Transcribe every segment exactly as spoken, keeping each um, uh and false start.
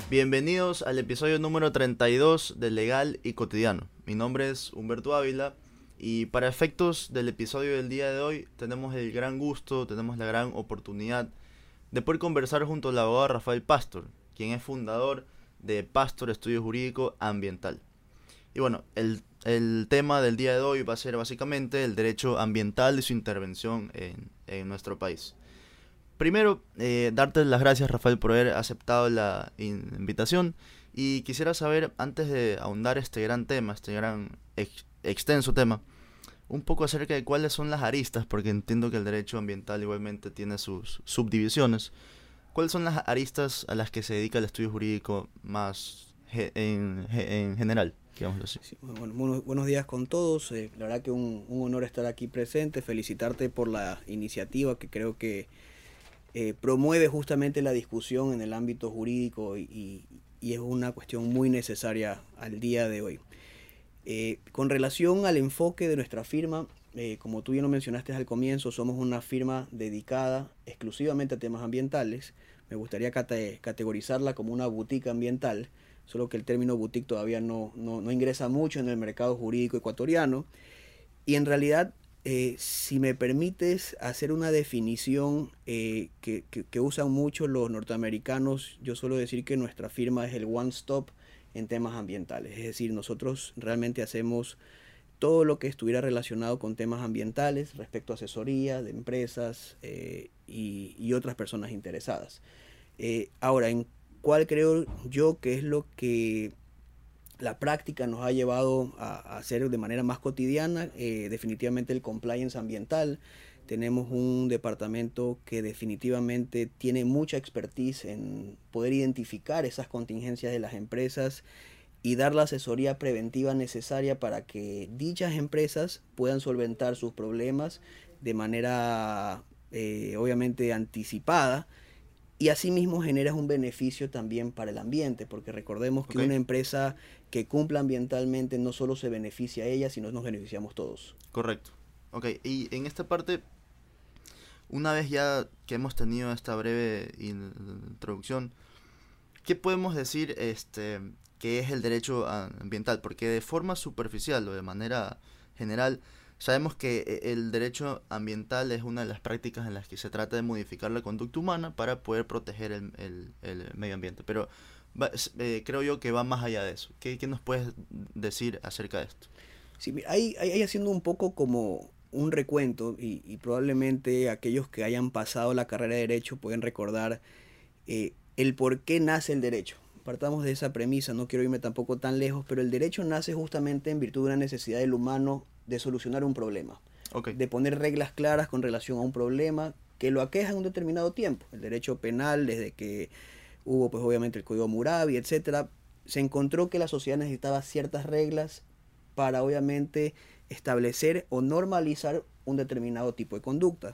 Bienvenidos al episodio número treinta y dos de Legal y Cotidiano. Mi nombre es Humberto Ávila y para efectos del episodio del día de hoy tenemos el gran gusto, tenemos la gran oportunidad de poder conversar junto al abogado Rafael Pastor, quien es fundador de Pastor Estudio Jurídico Ambiental. Y bueno, el, el tema del día de hoy va a ser básicamente el derecho ambiental y su intervención en, en nuestro país. Primero, eh, darte las gracias, Rafael, por haber aceptado la in- invitación. Y quisiera saber, antes de ahondar este gran tema, este gran ex- extenso tema, un poco acerca de cuáles son las aristas, porque entiendo que el derecho ambiental igualmente tiene sus subdivisiones. ¿Cuáles son las aristas a las que se dedica el estudio jurídico más ge- en, ge- en general, digámoslo así? Sí, bueno, buenos, buenos días con todos. Eh, la verdad que un, un honor estar aquí presente. Felicitarte por la iniciativa que creo que eh, promueve justamente la discusión en el ámbito jurídico y, y- y es una cuestión muy necesaria al día de hoy. Eh, con relación al enfoque de nuestra firma, eh, como tú ya lo mencionaste al comienzo, somos una firma dedicada exclusivamente a temas ambientales. Me gustaría cate- categorizarla como una boutique ambiental, solo que el término boutique todavía no, no, no ingresa mucho en el mercado jurídico ecuatoriano. Y en realidad, eh, si me permites hacer una definición eh, que, que, que usan mucho los norteamericanos, yo suelo decir que nuestra firma es el one stop en temas ambientales. Es decir, nosotros realmente hacemos todo lo que estuviera relacionado con temas ambientales respecto a asesoría de empresas eh, y, y otras personas interesadas. Eh, ahora, ¿en cuál creo yo que es lo que la práctica nos ha llevado a, a hacer de manera más cotidiana? Eh, definitivamente el compliance ambiental. Tenemos un departamento que definitivamente tiene mucha expertise en poder identificar esas contingencias de las empresas y dar la asesoría preventiva necesaria para que dichas empresas puedan solventar sus problemas de manera eh, obviamente anticipada, y asimismo generas un beneficio también para el ambiente, porque recordemos que ¿Ok? una empresa que cumpla ambientalmente no solo se beneficia a ella, sino nos beneficiamos todos. Correcto. Ok, y en esta parte, una vez ya que hemos tenido esta breve in- introducción, ¿qué podemos decir este, que es el derecho a- ambiental? Porque de forma superficial o de manera general, sabemos que eh, el derecho ambiental es una de las prácticas en las que se trata de modificar la conducta humana para poder proteger el, el- el medio ambiente. Pero va- s- eh, creo yo que va más allá de eso. ¿Qué, qué nos puedes decir acerca de esto? Sí, ahí, ahí haciendo un poco como un recuento, y, y probablemente aquellos que hayan pasado la carrera de Derecho pueden recordar eh, el por qué nace el derecho. Partamos de esa premisa, no quiero irme tampoco tan lejos, pero el derecho nace justamente en virtud de una necesidad del humano de solucionar un problema, Ok, de poner reglas claras con relación a un problema que lo aqueja en un determinado tiempo. El derecho penal, desde que hubo pues obviamente el Código Hammurabi, etcétera, se encontró que la sociedad necesitaba ciertas reglas para obviamente establecer o normalizar un determinado tipo de conducta.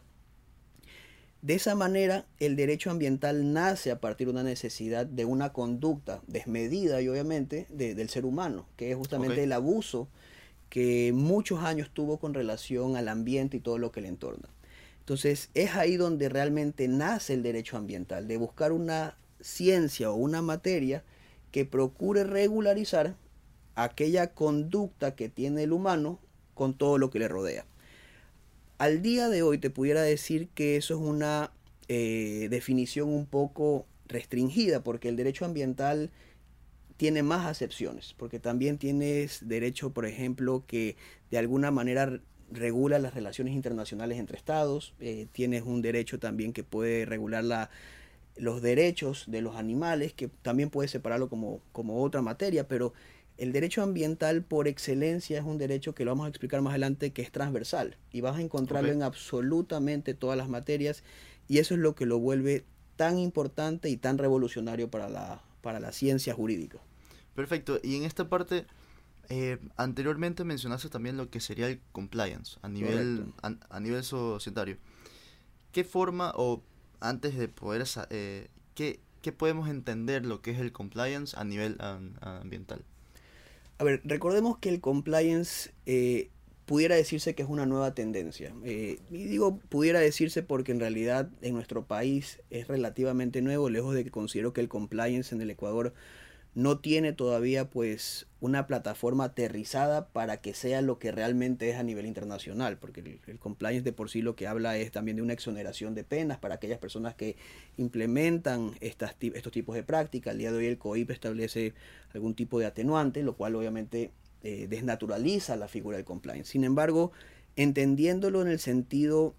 De esa manera, el derecho ambiental nace a partir de una necesidad de una conducta desmedida y obviamente de, del ser humano, que es ok, justamente el abuso que muchos años tuvo con relación al ambiente y todo lo que le entorna. Entonces, es ahí donde realmente nace el derecho ambiental, de buscar una ciencia o una materia que procure regularizar aquella conducta que tiene el humano con todo lo que le rodea. Al día de hoy te pudiera decir que eso es una eh, definición un poco restringida, porque el derecho ambiental tiene más acepciones, porque también tienes derecho, por ejemplo, que de alguna manera regula las relaciones internacionales entre estados. Eh, tienes un derecho también que puede regular la, los derechos de los animales, que también puede separarlo como, como otra materia, pero el derecho ambiental por excelencia es un derecho que lo vamos a explicar más adelante, que es transversal y vas a ok. encontrarlo en absolutamente todas las materias, y eso es lo que lo vuelve tan importante y tan revolucionario para la, para la ciencia jurídica. Perfecto. Y en esta parte, eh, anteriormente mencionaste también lo que sería el compliance a Correcto. nivel, a, a nivel societario. ¿Qué forma o antes de poder, sa- eh, qué, qué podemos entender lo que es el compliance a nivel am- ambiental? A ver, recordemos que el compliance eh, pudiera decirse que es una nueva tendencia. Eh, y digo pudiera decirse porque en realidad en nuestro país es relativamente nuevo, lejos de que considero que el compliance en el Ecuador no tiene todavía pues una plataforma aterrizada para que sea lo que realmente es a nivel internacional, porque el, el compliance de por sí lo que habla es también de una exoneración de penas para aquellas personas que implementan estas, estos tipos de prácticas. Al día de hoy el COIP establece algún tipo de atenuante, lo cual obviamente eh, desnaturaliza la figura del compliance. Sin embargo, entendiéndolo en el sentido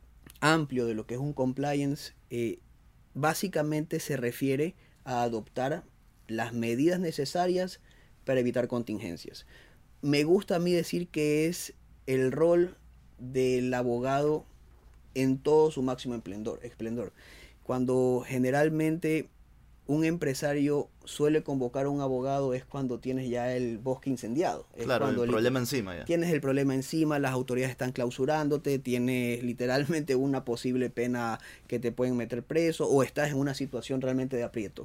amplio de lo que es un compliance, eh, básicamente se refiere a adoptar las medidas necesarias para evitar contingencias. Me gusta a mí decir que es el rol del abogado en todo su máximo esplendor. esplendor. Cuando generalmente un empresario suele convocar a un abogado es cuando tienes ya el bosque incendiado. Es claro, cuando el problema encima ya. Tienes el problema encima, las autoridades están clausurándote, tienes literalmente una posible pena que te pueden meter preso o estás en una situación realmente de aprieto.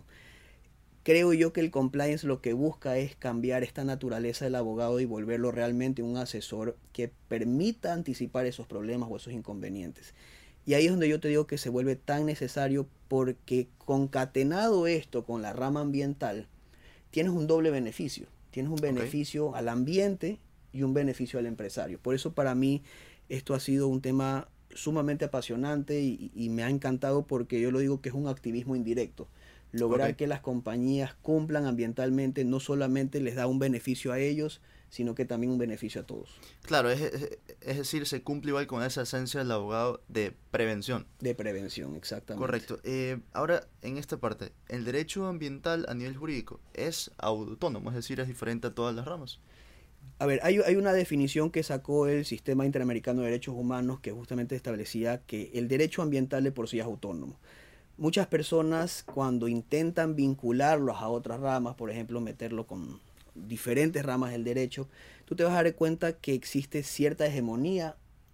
Creo yo que el compliance lo que busca es cambiar esta naturaleza del abogado y volverlo realmente un asesor que permita anticipar esos problemas o esos inconvenientes. Y ahí es donde yo te digo que se vuelve tan necesario porque concatenado esto con la rama ambiental, tienes un doble beneficio. Tienes un beneficio okay. al ambiente y un beneficio al empresario. Por eso para mí esto ha sido un tema sumamente apasionante y, y me ha encantado porque yo lo digo que es un activismo indirecto. Lograr okay. que las compañías cumplan ambientalmente no solamente les da un beneficio a ellos, sino que también un beneficio a todos. Claro, es, es, es decir, se cumple igual con esa esencia del abogado de prevención. De prevención, exactamente. Correcto. Eh, ahora, en esta parte, ¿el derecho ambiental a nivel jurídico es autónomo? Es decir, es diferente a todas las ramas. A ver, hay, hay una definición que sacó el Sistema Interamericano de Derechos Humanos que justamente establecía que el derecho ambiental de por sí es autónomo. Muchas personas cuando intentan vincularlos a otras ramas, por ejemplo, meterlo con diferentes ramas del derecho, tú te vas a dar cuenta que existe cierta hegemonía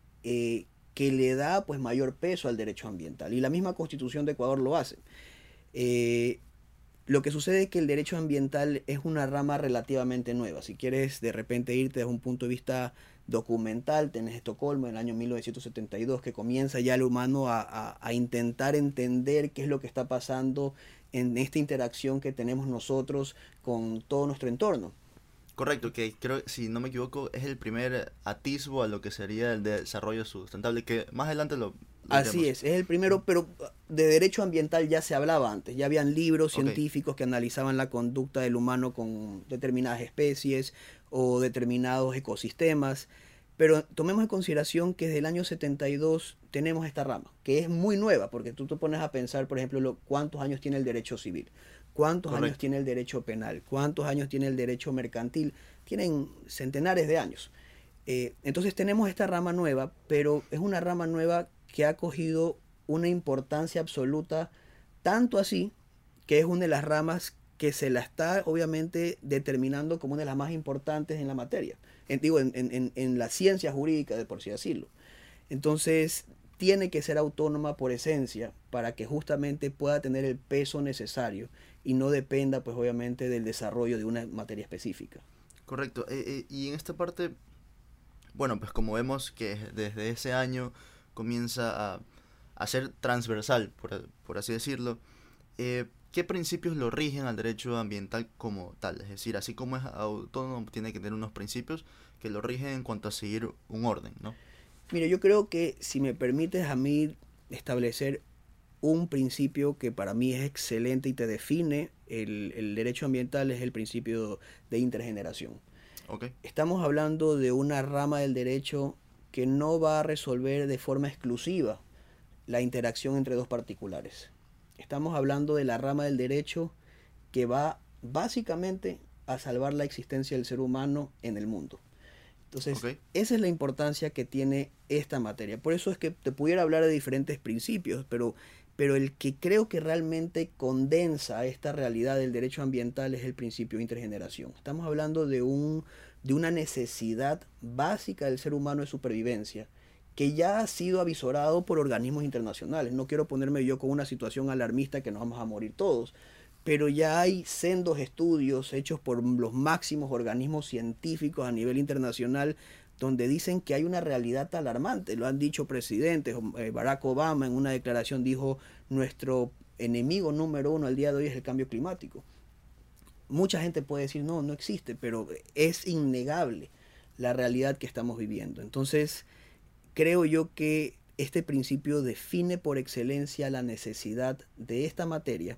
eh, que le da pues mayor peso al derecho ambiental. Y la misma Constitución de Ecuador lo hace. Eh, lo que sucede es que el derecho ambiental es una rama relativamente nueva. Si quieres de repente irte desde un punto de vista documental, tenés Estocolmo en el año mil novecientos setenta y dos, que comienza ya el humano a, a, a intentar entender qué es lo que está pasando en esta interacción que tenemos nosotros con todo nuestro entorno. Correcto, que creo, si no me equivoco, es el primer atisbo a lo que sería el desarrollo sustentable, que más adelante lo... lo Así diremos. es, es el primero, pero de derecho ambiental ya se hablaba antes, ya habían libros Okay. científicos que analizaban la conducta del humano con determinadas especies o determinados ecosistemas, pero tomemos en consideración que desde el año setenta y dos tenemos esta rama, que es muy nueva, porque tú te pones a pensar, por ejemplo, lo, cuántos años tiene el derecho civil, cuántos Correcto. años tiene el derecho penal, cuántos años tiene el derecho mercantil, tienen centenares de años. Eh, entonces tenemos esta rama nueva, pero es una rama nueva que ha cogido una importancia absoluta, tanto así que es una de las ramas que se la está obviamente determinando como una de las más importantes en la materia, en, digo, en, en, en la ciencia jurídica, de por así decirlo. Entonces tiene que ser autónoma por esencia para que justamente pueda tener el peso necesario y no dependa pues obviamente del desarrollo de una materia específica. Correcto, eh, eh, y en esta parte, bueno, pues como vemos que desde ese año comienza a, a ser transversal, por, por así decirlo, eh, ¿qué principios lo rigen al derecho ambiental como tal? Es decir, así como es autónomo, tiene que tener unos principios que lo rigen en cuanto a seguir un orden, ¿no? Mira, yo creo que si me permites a mí establecer un principio que para mí es excelente y te define el, el derecho ambiental, es el principio de intergeneración. Okay. Estamos hablando de una rama del derecho que no va a resolver de forma exclusiva la interacción entre dos particulares. Estamos hablando de la rama del derecho que va básicamente a salvar la existencia del ser humano en el mundo. Entonces, okay. esa es la importancia que tiene esta materia. Por eso es que te pudiera hablar de diferentes principios, pero, pero el que creo que realmente condensa esta realidad del derecho ambiental es el principio de intergeneración. Estamos hablando de, un, de una necesidad básica del ser humano de supervivencia que ya ha sido avisorado por organismos internacionales. No quiero ponerme yo con una situación alarmista que nos vamos a morir todos, pero ya hay sendos estudios hechos por los máximos organismos científicos a nivel internacional donde dicen que hay una realidad alarmante. Lo han dicho presidentes. Barack Obama en una declaración dijo, nuestro enemigo número uno al día de hoy es el cambio climático. Mucha gente puede decir, no, no existe, pero es innegable la realidad que estamos viviendo. Entonces, creo yo que este principio define por excelencia la necesidad de esta materia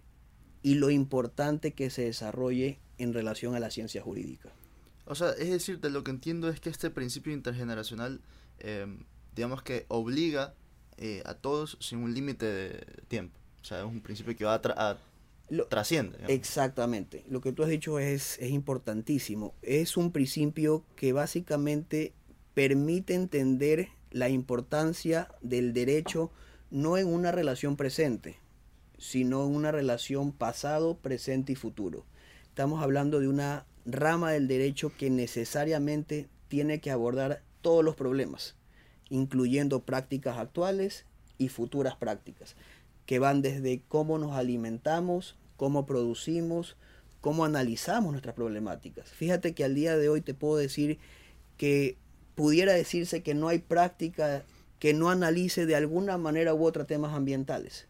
y lo importante que se desarrolle en relación a la ciencia jurídica. O sea, es decir, de lo que entiendo es que este principio intergeneracional, eh, digamos que obliga eh, a todos sin un límite de tiempo. O sea, es un principio que va a, tra a Lo, trasciende. Digamos. Exactamente. Lo que tú has dicho es, es importantísimo. Es un principio que básicamente permite entender la importancia del derecho no en una relación presente, sino en una relación pasado, presente y futuro. Estamos hablando de una rama del derecho que necesariamente tiene que abordar todos los problemas, incluyendo prácticas actuales y futuras prácticas, que van desde cómo nos alimentamos, cómo producimos, cómo analizamos nuestras problemáticas. Fíjate que al día de hoy te puedo decir que pudiera decirse que no hay práctica que no analice de alguna manera u otra temas ambientales.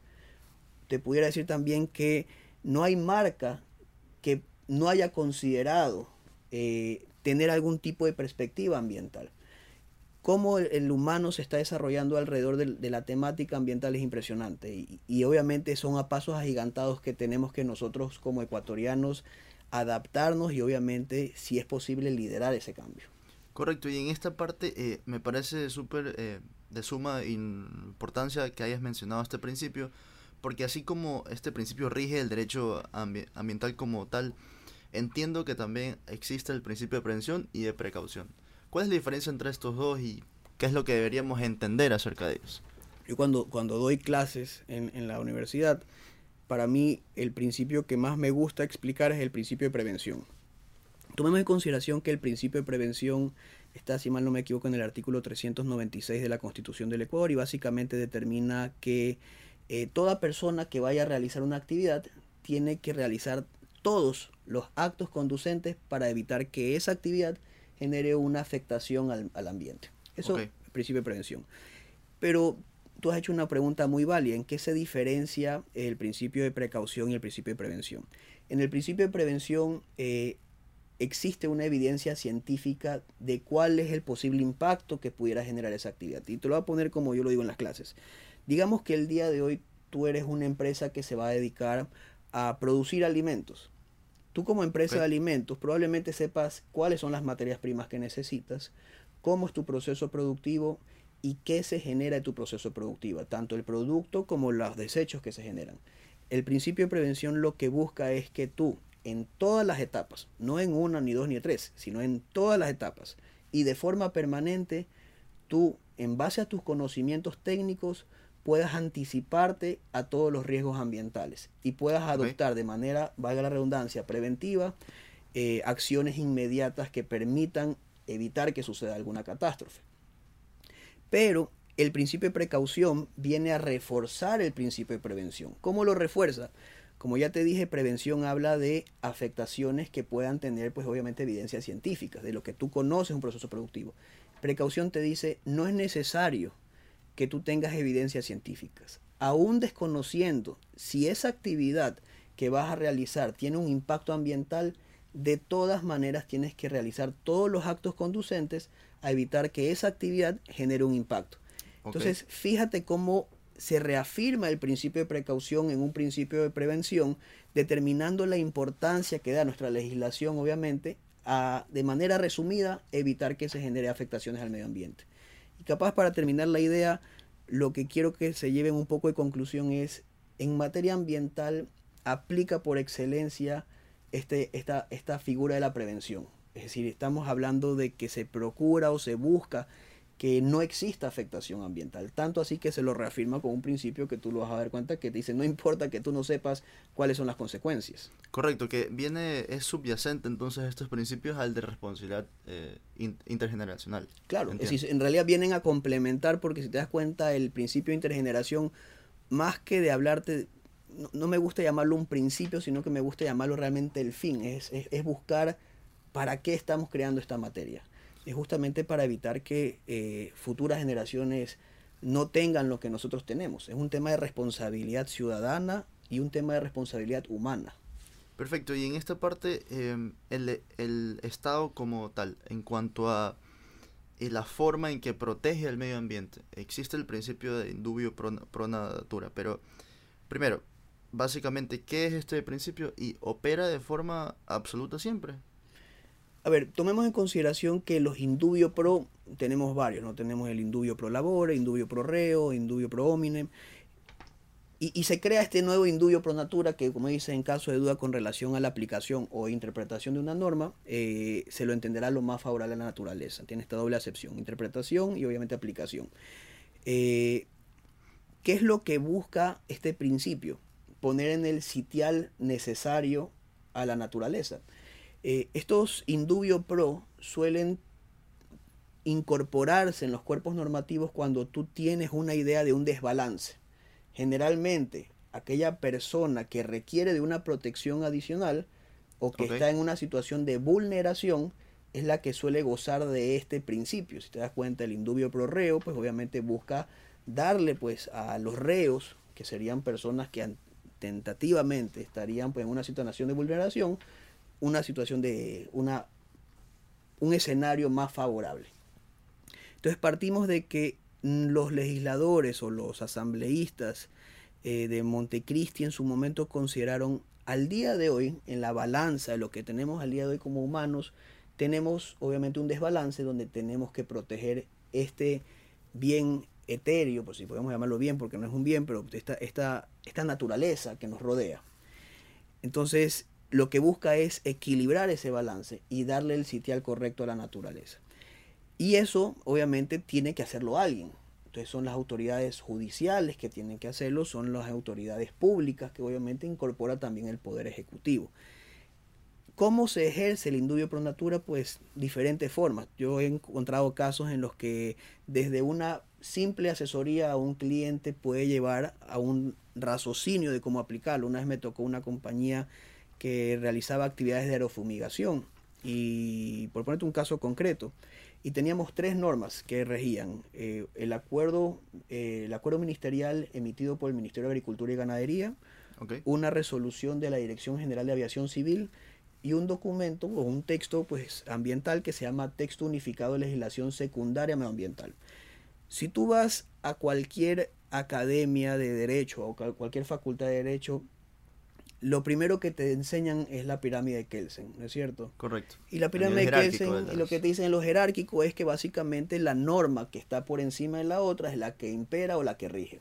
Te pudiera decir también que no hay marca que no haya considerado eh, tener algún tipo de perspectiva ambiental. Cómo el, el humano se está desarrollando alrededor de, de la temática ambiental es impresionante y, y obviamente son a pasos agigantados que tenemos que nosotros como ecuatorianos adaptarnos y obviamente, si es posible, liderar ese cambio. Correcto, y en esta parte eh, me parece súper eh, de suma importancia que hayas mencionado este principio, porque así como este principio rige el derecho ambi ambiental como tal, entiendo que también existe el principio de prevención y de precaución. ¿Cuál es la diferencia entre estos dos y qué es lo que deberíamos entender acerca de ellos? Yo cuando, cuando doy clases en, en la universidad, para mí el principio que más me gusta explicar es el principio de prevención. Tomemos en consideración que el principio de prevención está, si mal no me equivoco, en el artículo trescientos noventa y seis de la Constitución del Ecuador y básicamente determina que eh, toda persona que vaya a realizar una actividad tiene que realizar todos los actos conducentes para evitar que esa actividad genere una afectación al, al ambiente. Eso es okay. El principio de prevención. Pero tú has hecho una pregunta muy válida. ¿En qué se diferencia el principio de precaución y el principio de prevención? En el principio de prevención eh, existe una evidencia científica de cuál es el posible impacto que pudiera generar esa actividad. Y te lo voy a poner como yo lo digo en las clases. Digamos que el día de hoy tú eres una empresa que se va a dedicar a producir alimentos. Tú como empresa okay. de alimentos probablemente sepas cuáles son las materias primas que necesitas, cómo es tu proceso productivo y qué se genera de tu proceso productivo, tanto el producto como los desechos que se generan. El principio de prevención lo que busca es que tú en todas las etapas, no en una, ni dos, ni tres, sino en todas las etapas y de forma permanente, tú en base a tus conocimientos técnicos puedas anticiparte a todos los riesgos ambientales y puedas adoptar okay. de manera, valga la redundancia, preventiva, eh, acciones inmediatas que permitan evitar que suceda alguna catástrofe. Pero el principio de precaución viene a reforzar el principio de prevención. ¿Cómo lo refuerza? Como ya te dije, prevención habla de afectaciones que puedan tener, pues obviamente, evidencias científicas, de lo que tú conoces un proceso productivo. Precaución te dice, no es necesario que tú tengas evidencias científicas. Aún desconociendo si esa actividad que vas a realizar tiene un impacto ambiental, de todas maneras tienes que realizar todos los actos conducentes a evitar que esa actividad genere un impacto. Okay. Entonces, fíjate cómo se reafirma el principio de precaución en un principio de prevención, determinando la importancia que da nuestra legislación, obviamente, a, de manera resumida, evitar que se genere afectaciones al medio ambiente. Y capaz para terminar la idea, lo que quiero que se lleven un poco de conclusión es, en materia ambiental, aplica por excelencia este, esta, esta figura de la prevención. Es decir, estamos hablando de que se procura o se busca que no exista afectación ambiental. Tanto así que se lo reafirma con un principio que tú lo vas a dar cuenta que te dice, no importa que tú no sepas cuáles son las consecuencias. Correcto, que viene, es subyacente entonces estos principios al de responsabilidad eh, intergeneracional. Claro, es decir, en realidad vienen a complementar porque si te das cuenta el principio de intergeneración, más que de hablarte, no, no me gusta llamarlo un principio, sino que me gusta llamarlo realmente el fin, es, es, es buscar para qué estamos creando esta materia. es justamente para evitar que eh, futuras generaciones no tengan lo que nosotros tenemos. Es un tema de responsabilidad ciudadana y un tema de responsabilidad humana. Perfecto, y en esta parte, em, el, el Estado como tal, en cuanto a eh, la forma en que protege el medio ambiente, existe el principio de indubio pro, pro natura, pero primero, básicamente, ¿qué es este principio? ¿Y opera de forma absoluta siempre? A ver, tomemos en consideración que los indubio pro tenemos varios, ¿no? Tenemos el indubio pro labore, indubio pro reo, indubio pro hominem. Y, y se crea este nuevo indubio pro natura que, como dice, en caso de duda con relación a la aplicación o interpretación de una norma, eh, se lo entenderá lo más favorable a la naturaleza. Tiene esta doble acepción, interpretación y obviamente aplicación. Eh, ¿Qué es lo que busca este principio? Poner en el sitial necesario a la naturaleza. Eh, estos indubio pro suelen incorporarse en los cuerpos normativos cuando tú tienes una idea de un desbalance. Generalmente, aquella persona que requiere de una protección adicional o que Ok, está en una situación de vulneración es la que suele gozar de este principio. Si te das cuenta, el indubio pro reo, pues obviamente busca darle pues a los reos, que serían personas que tentativamente estarían pues en una situación de vulneración, una situación de una un escenario más favorable. Entonces partimos de que los legisladores o los asambleístas eh, de Montecristi en su momento consideraron al día de hoy, en la balanza de lo que tenemos al día de hoy como humanos, tenemos obviamente un desbalance donde tenemos que proteger este bien etéreo, por si podemos llamarlo bien, porque no es un bien, pero esta, esta, esta naturaleza que nos rodea. Entonces, lo que busca es equilibrar ese balance y darle el sitial correcto a la naturaleza. Y eso obviamente tiene que hacerlo alguien. Entonces son las autoridades judiciales que tienen que hacerlo, son las autoridades públicas que obviamente incorpora también el poder ejecutivo. ¿Cómo se ejerce el indubio pro natura? Pues diferentes formas. Yo he encontrado casos en los que desde una simple asesoría a un cliente puede llevar a un raciocinio de cómo aplicarlo. Una vez me tocó una compañía que realizaba actividades de aerofumigación y por ponerte un caso concreto, y teníamos tres normas que regían eh, el acuerdo eh, el acuerdo ministerial emitido por el Ministerio de Agricultura y Ganadería, ok. una resolución de la Dirección General de Aviación Civil y un documento o un texto pues ambiental que se llama Texto Unificado de Legislación Secundaria Medioambiental. Si tú vas a cualquier academia de derecho o cualquier facultad de derecho, lo primero que te enseñan es la pirámide de Kelsen, ¿no es cierto? Correcto. Y la A nivel pirámide de jerárquico de Kelsen, y lo que las... te dicen en lo jerárquico es que básicamente la norma que está por encima de la otra es la que impera o la que rige.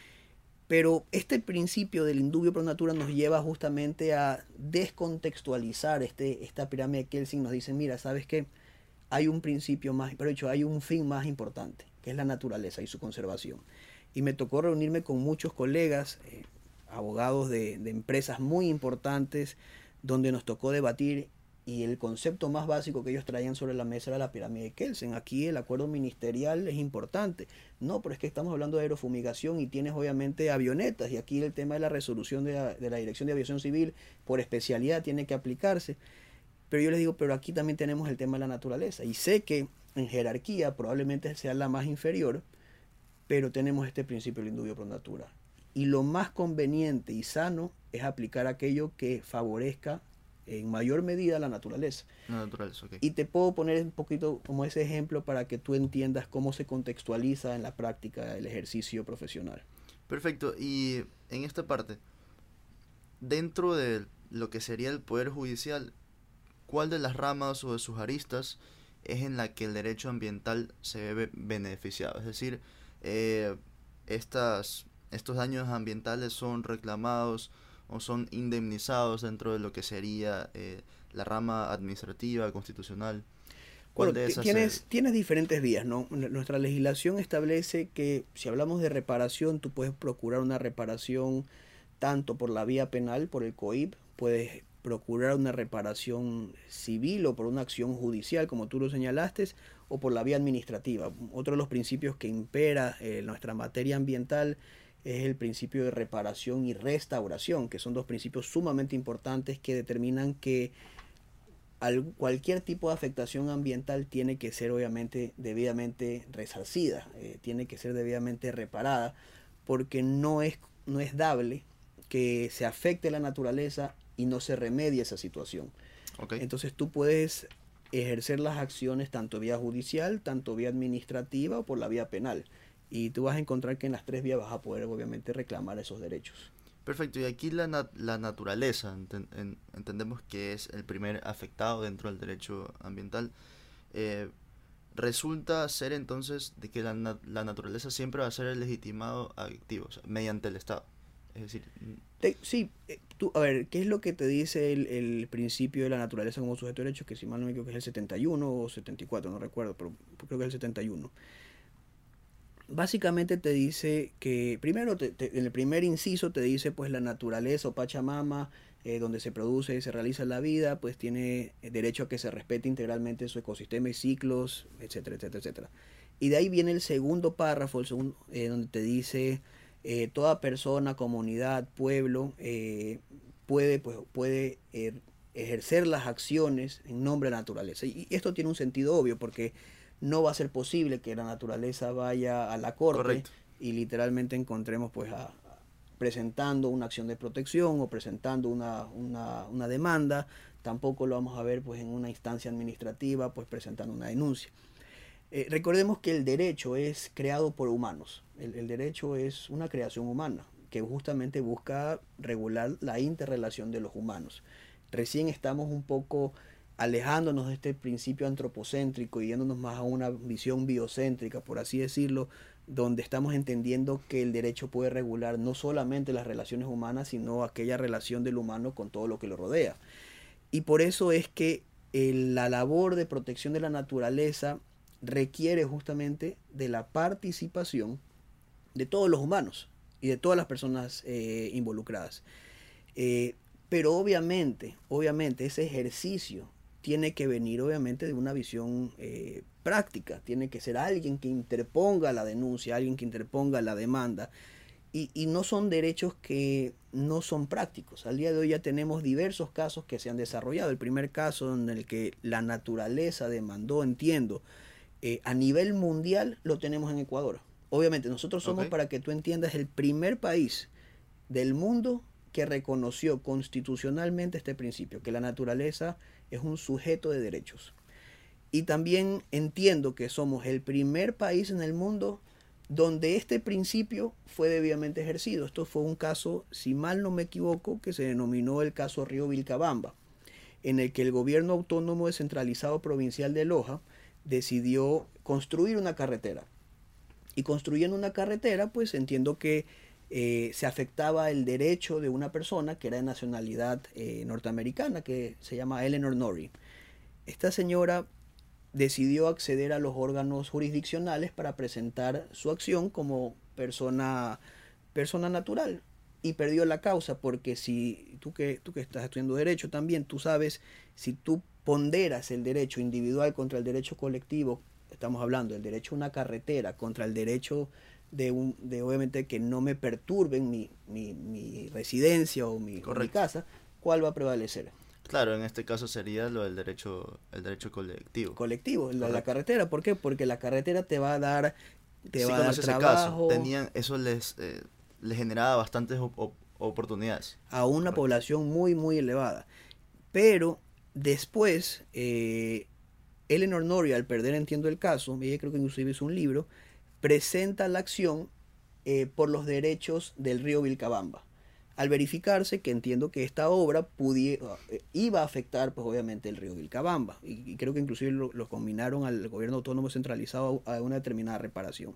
Pero este principio del indubio pro natura nos lleva justamente a descontextualizar este, esta pirámide de Kelsen. Nos dice, mira, ¿sabes qué? Hay un principio más, pero de hecho hay un fin más importante, que es la naturaleza y su conservación. Y me tocó reunirme con muchos colegas, eh, abogados de, de empresas muy importantes, donde nos tocó debatir y el concepto más básico que ellos traían sobre la mesa era la pirámide de Kelsen. Aquí el acuerdo ministerial es importante. No, pero es que estamos hablando de aerofumigación y tienes obviamente avionetas y aquí el tema de la resolución de la, de la Dirección de Aviación Civil por especialidad tiene que aplicarse. Pero yo les digo, pero aquí también tenemos el tema de la naturaleza y sé que en jerarquía probablemente sea la más inferior, pero tenemos este principio del indubio pro natura. Y lo más conveniente y sano es aplicar aquello que favorezca en mayor medida la naturaleza. La naturaleza, ok. Y te puedo poner un poquito como ese ejemplo para que tú entiendas cómo se contextualiza en la práctica el ejercicio profesional. Perfecto, y en esta parte, dentro de lo que sería el Poder Judicial, ¿cuál de las ramas o de sus aristas es en la que el derecho ambiental se ve beneficiado? Es decir, eh, estas, estos daños ambientales son reclamados o son indemnizados dentro de lo que sería eh, la rama administrativa, constitucional. ¿Cuál Bueno, de esas se...? tienes, tienes diferentes vías, ¿no? Nuestra legislación establece que si hablamos de reparación, tú puedes procurar una reparación tanto por la vía penal, por el C O I P, puedes procurar una reparación civil o por una acción judicial, como tú lo señalaste, o por la vía administrativa. Otro de los principios que impera en eh, nuestra materia ambiental es el principio de reparación y restauración, que son dos principios sumamente importantes que determinan que al, cualquier tipo de afectación ambiental tiene que ser obviamente debidamente resarcida, eh, tiene que ser debidamente reparada, porque no es, no es dable que se afecte la naturaleza y no se remedie esa situación. Okay. Entonces tú puedes ejercer las acciones tanto vía judicial, tanto vía administrativa o por la vía penal. Y tú vas a encontrar que en las tres vías vas a poder obviamente reclamar esos derechos. Perfecto, y aquí la, nat la naturaleza, enten en entendemos que es el primer afectado dentro del derecho ambiental. Eh, resulta ser entonces de que la, nat la naturaleza siempre va a ser el legitimado activo, o sea, mediante el Estado. Es decir, Te, sí, eh, tú, a ver, ¿qué es lo que te dice el, el principio de la naturaleza como sujeto de derecho? Que si mal no me equivoco es el setenta y uno o setenta y cuatro, no recuerdo, pero creo que es el setenta y uno. Básicamente te dice que, primero, te, te, en el primer inciso te dice, pues, la naturaleza o Pachamama, eh, donde se produce y se realiza la vida, pues tiene derecho a que se respete integralmente su ecosistema y ciclos, etcétera, etcétera, etcétera. Y de ahí viene el segundo párrafo, el segundo, eh, donde te dice, eh, toda persona, comunidad, pueblo, eh, puede, pues, puede eh, ejercer las acciones en nombre de la naturaleza. Y esto tiene un sentido obvio, porque no va a ser posible que la naturaleza vaya a la corte correcto. y literalmente encontremos pues a, a, presentando una acción de protección o presentando una, una, una demanda. Tampoco lo vamos a ver pues en una instancia administrativa pues presentando una denuncia. Eh, recordemos que el derecho es creado por humanos. El, el derecho es una creación humana que justamente busca regular la interrelación de los humanos. Recién estamos un poco alejándonos de este principio antropocéntrico y yéndonos más a una visión biocéntrica, por así decirlo, donde estamos entendiendo que el derecho puede regular no solamente las relaciones humanas, sino aquella relación del humano con todo lo que lo rodea. Y por eso es que eh, la labor de protección de la naturaleza requiere justamente de la participación de todos los humanos y de todas las personas eh, involucradas. Eh, pero obviamente, obviamente ese ejercicio tiene que venir obviamente de una visión eh, práctica, tiene que ser alguien que interponga la denuncia, alguien que interponga la demanda, y, y no son derechos que no son prácticos. Al día de hoy ya tenemos diversos casos que se han desarrollado. El primer caso en el que la naturaleza demandó, entiendo, eh, a nivel mundial lo tenemos en Ecuador. Obviamente nosotros somos, Okay. para que tú entiendas, el primer país del mundo que reconoció constitucionalmente este principio, que la naturaleza es un sujeto de derechos. Y también entiendo que somos el primer país en el mundo donde este principio fue debidamente ejercido. Esto fue un caso, si mal no me equivoco, que se denominó el caso Río Vilcabamba, en el que el gobierno autónomo descentralizado provincial de Loja decidió construir una carretera. Y construyendo una carretera, pues entiendo que eh, se afectaba el derecho de una persona que era de nacionalidad eh, norteamericana, que se llama Eleanor Norrie. Esta señora decidió acceder a los órganos jurisdiccionales para presentar su acción como persona, persona natural, y perdió la causa, porque si tú que, tú que estás estudiando derecho también, tú sabes, si tú ponderas el derecho individual contra el derecho colectivo, estamos hablando del derecho a una carretera contra el derecho de, un, de obviamente que no me perturben mi, mi, mi residencia o mi, o mi casa, ¿cuál va a prevalecer? Claro, en este caso sería lo del derecho, el derecho colectivo. Colectivo, la, la carretera. ¿Por qué? Porque la carretera te va a dar, te Sí va a dar conocí ese caso. trabajo Tenían, eso les, eh, les generaba bastantes op op oportunidades. a una Correcto. población muy, muy elevada. Pero después, eh, Eleanor Norrie, al perder, entiendo el caso, ella creo que inclusive hizo un libro, presenta la acción eh, por los derechos del río Vilcabamba. Al verificarse que entiendo que esta obra pudiera, eh, iba a afectar, pues obviamente, el río Vilcabamba. Y, y creo que inclusive lo, lo combinaron al gobierno autónomo centralizado a, a una determinada reparación.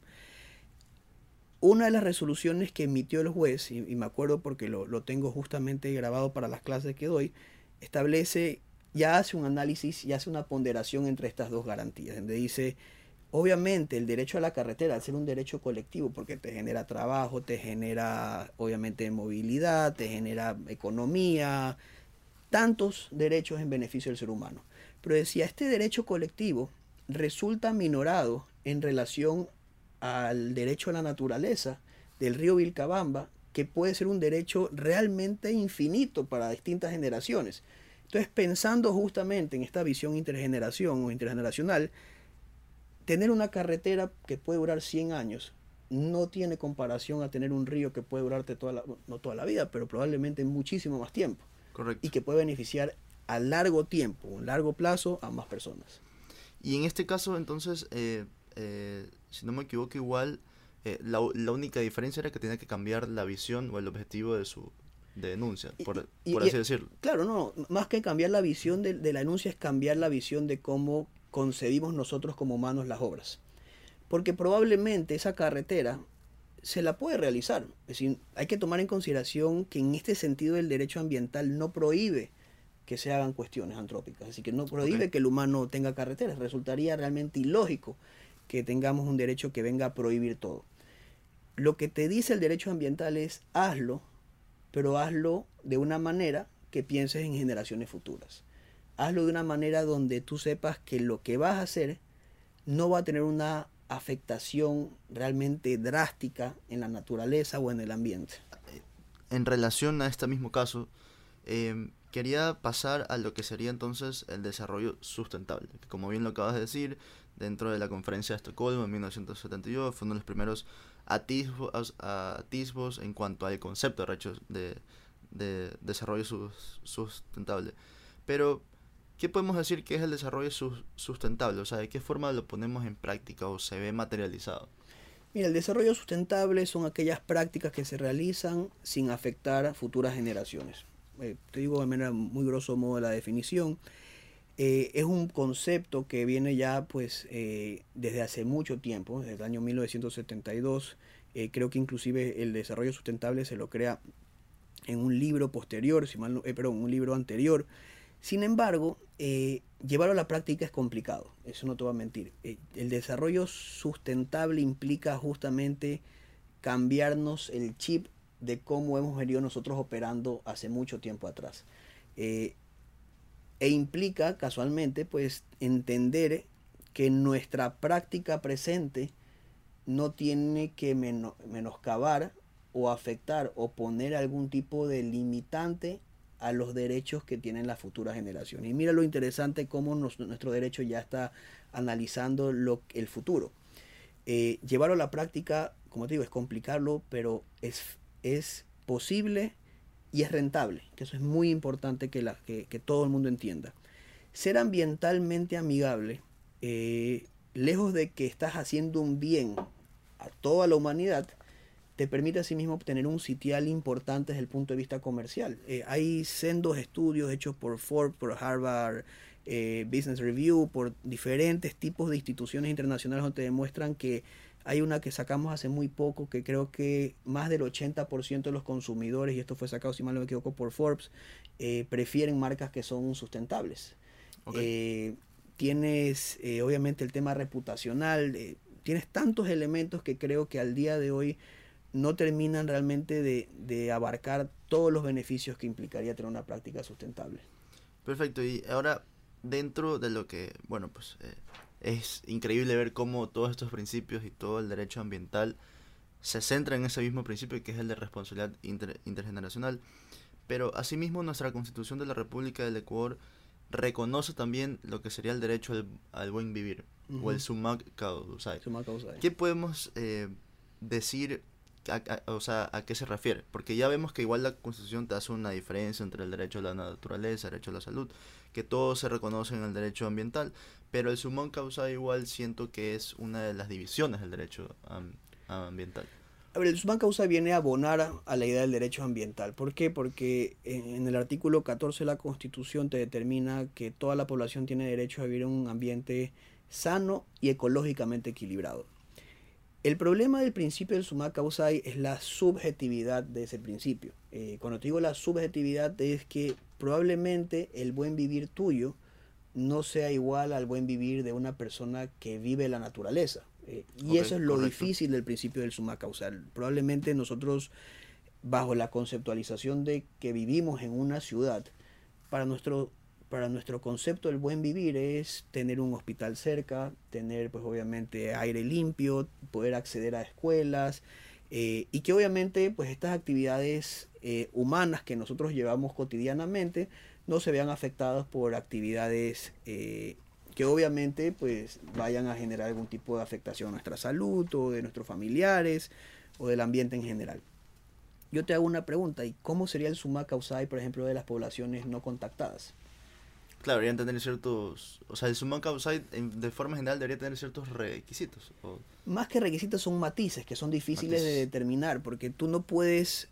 Una de las resoluciones que emitió el juez, y, y me acuerdo porque lo, lo tengo justamente grabado para las clases que doy, establece, ya hace un análisis y hace una ponderación entre estas dos garantías, donde dice, obviamente el derecho a la carretera, al ser un derecho colectivo, porque te genera trabajo, te genera obviamente movilidad, te genera economía, tantos derechos en beneficio del ser humano. Pero decía, este derecho colectivo resulta minorado en relación al derecho a la naturaleza del río Vilcabamba, que puede ser un derecho realmente infinito para distintas generaciones. Entonces, pensando justamente en esta visión intergeneración o intergeneracional, tener una carretera que puede durar cien años no tiene comparación a tener un río que puede durarte toda la, no toda la vida, pero probablemente muchísimo más tiempo. Correcto. Y que puede beneficiar a largo tiempo, a largo plazo, a más personas. Y en este caso, entonces, eh, eh, si no me equivoco, igual eh, la, la única diferencia era que tenía que cambiar la visión o el objetivo de su de denuncia, por, Y, por y, así decirlo. Claro, no, más que cambiar la visión de, de la denuncia es cambiar la visión de cómo concebimos nosotros como humanos las obras. Porque probablemente esa carretera se la puede realizar. Es decir, hay que tomar en consideración que en este sentido el derecho ambiental no prohíbe que se hagan cuestiones antrópicas. Así que no prohíbe Okay. que el humano tenga carreteras. Resultaría realmente ilógico que tengamos un derecho que venga a prohibir todo. Lo que te dice el derecho ambiental es hazlo, pero hazlo de una manera que pienses en generaciones futuras. Hazlo de una manera donde tú sepas que lo que vas a hacer no va a tener una afectación realmente drástica en la naturaleza o en el ambiente. En relación a este mismo caso, eh, quería pasar a lo que sería entonces el desarrollo sustentable, que como bien lo acabas de decir, dentro de la conferencia de Estocolmo en mil novecientos setenta y dos fue uno de los primeros atisbos, atisbos en cuanto al concepto de, de, de desarrollo sus, sustentable. Pero, ¿qué podemos decir que es el desarrollo sus, sustentable? O sea, ¿de qué forma lo ponemos en práctica o se ve materializado? Mira, el desarrollo sustentable son aquellas prácticas que se realizan sin afectar a futuras generaciones. Eh, te digo de manera muy grosso modo la definición. Eh, es un concepto que viene ya pues eh, desde hace mucho tiempo, desde el año mil novecientos setenta y dos. Eh, creo que inclusive el desarrollo sustentable se lo crea en un libro posterior, si mal no, eh, perdón, un libro anterior. Sin embargo, eh, llevarlo a la práctica es complicado, eso no te voy a mentir. Eh, el desarrollo sustentable implica justamente cambiarnos el chip de cómo hemos venido nosotros operando hace mucho tiempo atrás. Eh, e implica casualmente pues entender que nuestra práctica presente no tiene que menos, menoscabar o afectar o poner algún tipo de limitante a los derechos que tienen las futuras generaciones. Y mira lo interesante cómo nos, nuestro derecho ya está analizando lo, el futuro. Eh, llevarlo a la práctica, como te digo, es complicarlo, pero es, es posible y es rentable, que eso es muy importante que, la, que, que todo el mundo entienda. Ser ambientalmente amigable, eh, lejos de que estás haciendo un bien a toda la humanidad, te permite asimismo obtener un sitial importante desde el punto de vista comercial. Eh, hay sendos estudios hechos por Forbes, por Harvard eh, Business Review, por diferentes tipos de instituciones internacionales donde te demuestran que hay una que sacamos hace muy poco, que creo que más del ochenta por ciento de los consumidores, y esto fue sacado si mal no me equivoco por Forbes, eh, prefieren marcas que son sustentables. Okay. Eh, tienes eh, obviamente el tema reputacional, eh, tienes tantos elementos que creo que al día de hoy no terminan realmente de, de abarcar todos los beneficios que implicaría tener una práctica sustentable. Perfecto, y ahora dentro de lo que, bueno, pues eh, es increíble ver cómo todos estos principios y todo el derecho ambiental se centra en ese mismo principio que es el de responsabilidad inter, intergeneracional, pero asimismo nuestra Constitución de la República del Ecuador reconoce también lo que sería el derecho al, al buen vivir, uh-huh. o el summa causa. ¿Qué podemos eh, decir? A, a, o sea, ¿a qué se refiere? Porque ya vemos que igual la Constitución te hace una diferencia entre el derecho a la naturaleza, el derecho a la salud, que todos se reconocen en el derecho ambiental, pero el summa causa igual siento que es una de las divisiones del derecho um, ambiental. A ver, el summa causa viene a abonar a la idea del derecho ambiental. ¿Por qué? Porque en el artículo catorce de la Constitución te determina que toda la población tiene derecho a vivir en un ambiente sano y ecológicamente equilibrado. El problema del principio del summa causa es la subjetividad de ese principio. Eh, cuando te digo la subjetividad es que probablemente el buen vivir tuyo no sea igual al buen vivir de una persona que vive la naturaleza. Eh, y okay, eso es lo correcto. Difícil del principio del summa causa. Probablemente nosotros, bajo la conceptualización de que vivimos en una ciudad, para nuestro para nuestro concepto del buen vivir es tener un hospital cerca, tener pues obviamente aire limpio, poder acceder a escuelas eh, y que obviamente pues estas actividades eh, humanas que nosotros llevamos cotidianamente no se vean afectadas por actividades eh, que obviamente pues vayan a generar algún tipo de afectación a nuestra salud o de nuestros familiares o del ambiente en general. Yo te hago una pregunta, ¿y cómo sería el summa causae, por ejemplo, de las poblaciones no contactadas? Claro, deberían tener ciertos, o sea, el summa causae en- de forma general debería tener ciertos requisitos o Más que requisitos son matices que son difíciles de matices. determinar porque tú no puedes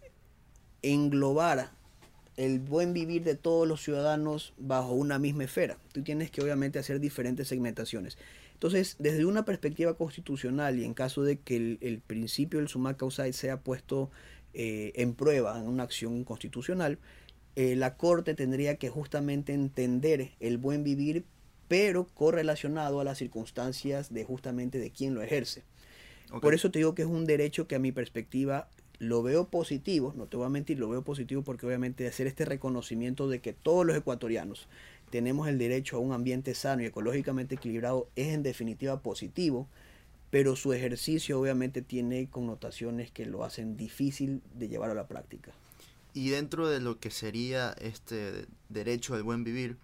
englobar el buen vivir de todos los ciudadanos bajo una misma esfera. Tú tienes que obviamente hacer diferentes segmentaciones. Entonces, desde una perspectiva constitucional y en caso de que el, el principio del summa causae sea puesto eh, en prueba en una acción constitucional, eh, la Corte tendría que justamente entender el buen vivir, pero correlacionado a las circunstancias de justamente de quién lo ejerce. Ok. Por eso te digo que es un derecho que a mi perspectiva lo veo positivo, no te voy a mentir, lo veo positivo porque obviamente hacer este reconocimiento de que todos los ecuatorianos tenemos el derecho a un ambiente sano y ecológicamente equilibrado es en definitiva positivo, pero su ejercicio obviamente tiene connotaciones que lo hacen difícil de llevar a la práctica. Y dentro de lo que sería este derecho al buen vivir,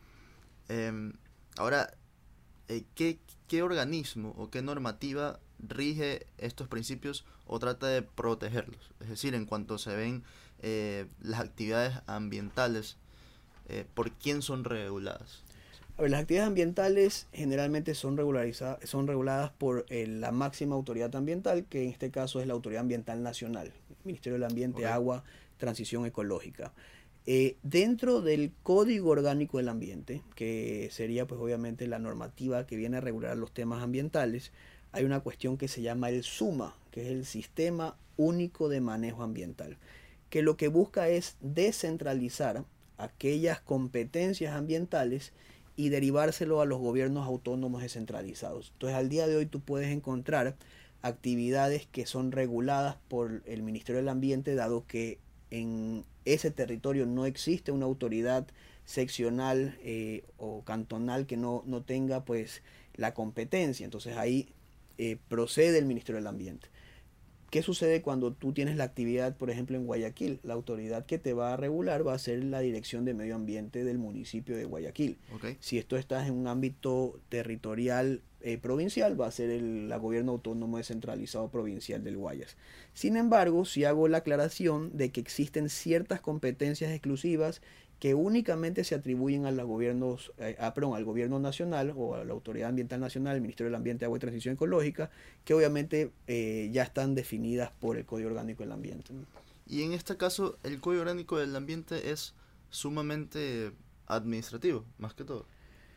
em, ahora, eh, ¿qué, qué organismo o qué normativa rige estos principios o trata de protegerlos? Es decir, en cuanto se ven eh, las actividades ambientales, eh, ¿por quién son reguladas? A ver, las actividades ambientales generalmente son, regulariza- son reguladas por eh, la máxima autoridad ambiental, que en este caso es la Autoridad Ambiental Nacional, Ministerio del Ambiente, Ok. Agua, Transición Ecológica. Eh, dentro del Código Orgánico del Ambiente, que sería pues obviamente la normativa que viene a regular los temas ambientales, hay una cuestión que se llama el SUMA, que es el Sistema Único de Manejo Ambiental, que lo que busca es descentralizar aquellas competencias ambientales y derivárselo a los gobiernos autónomos descentralizados. Entonces, al día de hoy tú puedes encontrar actividades que son reguladas por el Ministerio del Ambiente, dado que en ese territorio no existe una autoridad seccional eh, o cantonal que no, no tenga pues la competencia. Entonces ahí eh, procede el Ministerio del Ambiente. ¿Qué sucede cuando tú tienes la actividad, por ejemplo, en Guayaquil? La autoridad que te va a regular va a ser la Dirección de Medio Ambiente del municipio de Guayaquil. Ok. Si esto está en un ámbito territorial eh, provincial, va a ser el la Gobierno Autónomo Descentralizado Provincial del Guayas. Sin embargo, si hago la aclaración de que existen ciertas competencias exclusivas que únicamente se atribuyen a los gobiernos, eh, a, perdón, al gobierno nacional o a la Autoridad Ambiental Nacional, el Ministerio del Ambiente, Agua y Transición Ecológica, que obviamente eh, ya están definidas por el Código Orgánico del Ambiente. Y en este caso, el Código Orgánico del Ambiente es sumamente administrativo, más que todo.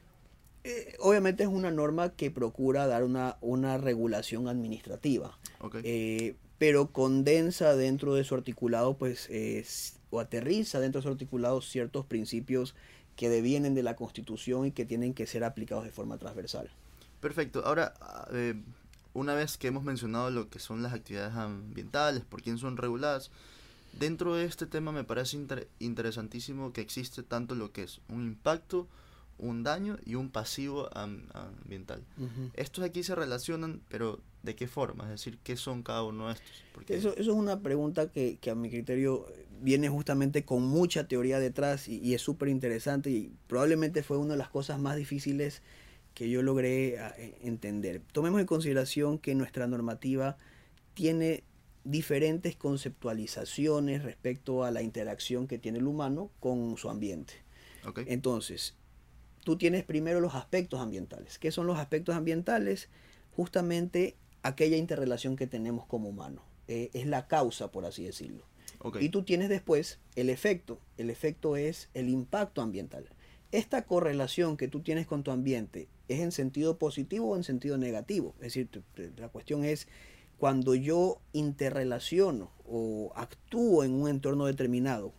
Eh, obviamente es una norma que procura dar una, una regulación administrativa, Ok. eh, pero condensa dentro de su articulado, pues, eh, o aterriza dentro de su articulado ciertos principios que devienen de la Constitución y que tienen que ser aplicados de forma transversal. Perfecto. Ahora, ah, eh, una vez que hemos mencionado lo que son las actividades ambientales, por quién son reguladas, dentro de este tema me parece inter- interesantísimo que existe tanto lo que es un impacto, un daño y un pasivo am- ambiental. Ujú. Estos aquí se relacionan, pero ¿de qué forma? Es decir, ¿qué son cada uno de estos? Porque, Eso, eso es una pregunta que, que a mi criterio viene justamente con mucha teoría detrás y, y es súper interesante y probablemente fue una de las cosas más difíciles que yo logré a, e, entender. Tomemos en consideración que nuestra normativa tiene diferentes conceptualizaciones respecto a la interacción que tiene el humano con su ambiente. ok, Entonces, tú tienes primero los aspectos ambientales. ¿Qué son los aspectos ambientales? Justamente aquella interrelación que tenemos como humanos. Eh, es la causa, por así decirlo. ok, Y tú tienes después el efecto. El efecto es el impacto ambiental. Esta correlación que tú tienes con tu ambiente es en sentido positivo o en sentido negativo. Es decir, la cuestión es cuando yo interrelaciono o actúo en un entorno determinado,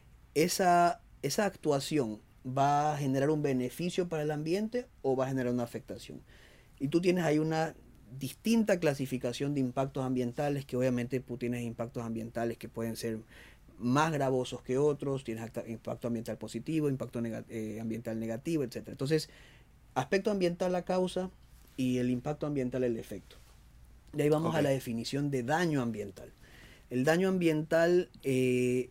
esa, esa actuación va a generar un beneficio para el ambiente o va a generar una afectación. Y tú tienes ahí una distinta clasificación de impactos ambientales, que obviamente tú tienes impactos ambientales que pueden ser más gravosos que otros, tienes impacto ambiental positivo, impacto neg eh, ambiental negativo, etcétera. Entonces, aspecto ambiental la causa y el impacto ambiental el efecto. De ahí vamos ok, a la definición de daño ambiental. El daño ambiental eh,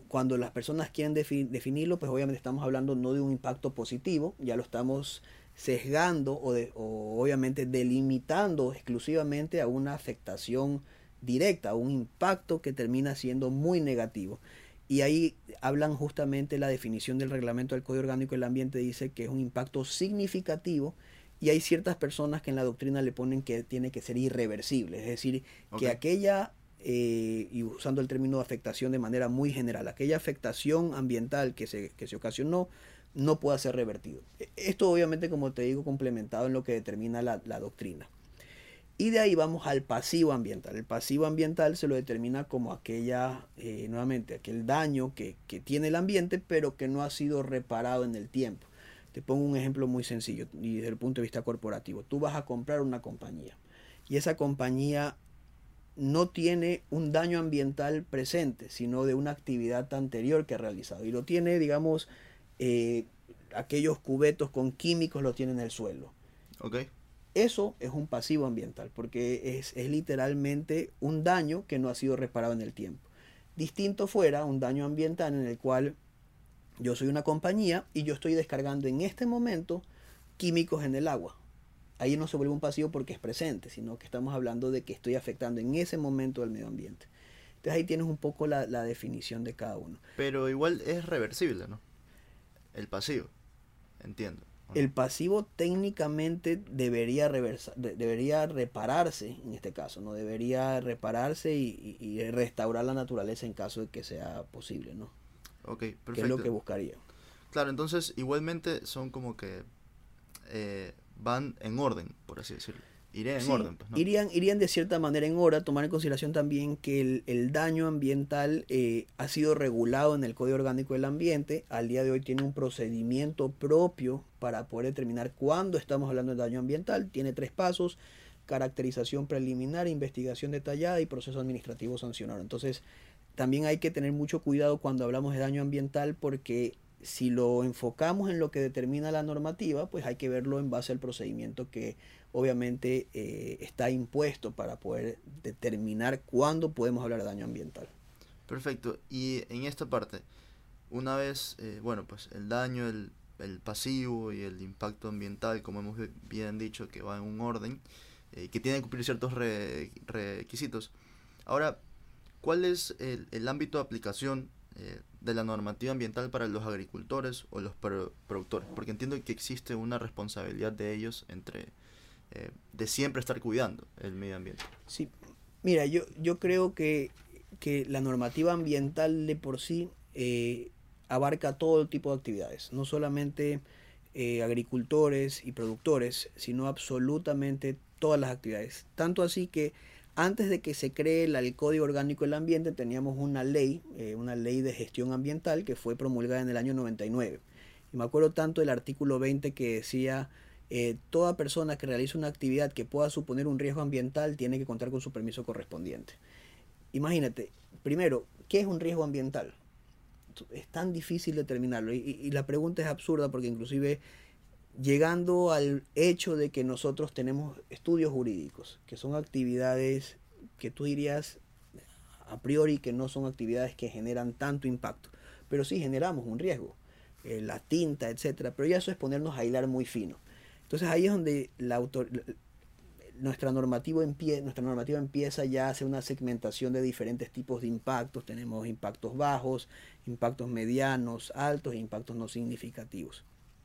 cuando las personas quieren defi- definirlo, pues obviamente estamos hablando no de un impacto positivo, ya lo estamos sesgando o, de, o obviamente delimitando exclusivamente a una afectación directa, a un impacto que termina siendo muy negativo. Y ahí hablan justamente la definición del reglamento del Código Orgánico del Ambiente, dice que es un impacto significativo, y hay ciertas personas que en la doctrina le ponen que tiene que ser irreversible, es decir, Ok. que aquella, eh, y usando el término de afectación de manera muy general, aquella afectación ambiental que se, que se ocasionó no pueda ser revertido. Esto obviamente, como te digo, complementado en lo que determina la, la doctrina. Y de ahí vamos al pasivo ambiental. El pasivo ambiental se lo determina como aquella, eh, nuevamente, aquel daño que, que tiene el ambiente, pero que no ha sido reparado en el tiempo. Te pongo un ejemplo muy sencillo y desde el punto de vista corporativo. Tú vas a comprar una compañía y esa compañía no tiene un daño ambiental presente, sino de una actividad anterior que ha realizado. Y lo tiene, digamos, eh, aquellos cubetos con químicos lo tienen en el suelo. Ok. Eso es un pasivo ambiental, porque es, es literalmente un daño que no ha sido reparado en el tiempo. Distinto fuera un daño ambiental en el cual yo soy una compañía y yo estoy descargando en este momento químicos en el agua. Ahí no se vuelve un pasivo porque es presente, sino que estamos hablando de que estoy afectando en ese momento al medio ambiente. Entonces ahí tienes un poco la, la definición de cada uno. Pero igual es reversible, ¿no? El pasivo, entiendo, ¿o El no? pasivo técnicamente debería, reversa, de, debería repararse en este caso, no debería repararse y, y, y restaurar la naturaleza en caso de que sea posible, ¿no? Ok, Que es lo que perfecto. buscaría. Claro, entonces igualmente son como que eh, van en orden, por así decirlo. Iré en Sí, orden, pues, ¿no? irían, irían de cierta manera en hora, tomar en consideración también que el, el daño ambiental eh, ha sido regulado en el Código Orgánico del Ambiente. Al día de hoy tiene un procedimiento propio para poder determinar cuándo estamos hablando de daño ambiental. Tiene tres pasos: caracterización preliminar, investigación detallada y proceso administrativo sancionado. Entonces, también hay que tener mucho cuidado cuando hablamos de daño ambiental, porque si lo enfocamos en lo que determina la normativa, pues hay que verlo en base al procedimiento que obviamente eh, está impuesto para poder determinar cuándo podemos hablar de daño ambiental. Perfecto. Y en esta parte, una vez, eh, bueno, pues el daño, el, el pasivo y el impacto ambiental, como hemos bi- bien dicho, que va en un orden, eh, que tiene que cumplir ciertos re- requisitos. Ahora, ¿cuál es el, el ámbito de aplicación eh, de la normativa ambiental para los agricultores o los pro- productores? Porque entiendo que existe una responsabilidad de ellos entre eh, de siempre estar cuidando el medio ambiente. Sí, mira, yo, yo creo que, que la normativa ambiental de por sí eh, abarca todo tipo de actividades, no solamente eh, agricultores y productores, sino absolutamente todas las actividades. Tanto así que antes de que se cree el, el Código Orgánico del Ambiente teníamos una ley, eh, una ley de gestión ambiental que fue promulgada en el año noventa y nueve. Y me acuerdo tanto del artículo veinte que decía: eh, toda persona que realice una actividad que pueda suponer un riesgo ambiental tiene que contar con su permiso correspondiente. Imagínate, primero, ¿qué es un riesgo ambiental? Es tan difícil determinarlo, y, y la pregunta es absurda, porque inclusive llegando al hecho de que nosotros tenemos estudios jurídicos, que son actividades que tú dirías a priori que no son actividades que generan tanto impacto, pero sí generamos un riesgo, eh, la tinta, etcétera, pero ya eso es ponernos a hilar muy fino. Entonces ahí es donde la autor, nuestra, normativa empie, nuestra normativa empieza ya a hacer una segmentación de diferentes tipos de impactos. Tenemos impactos bajos, impactos medianos, altos e impactos no significativos.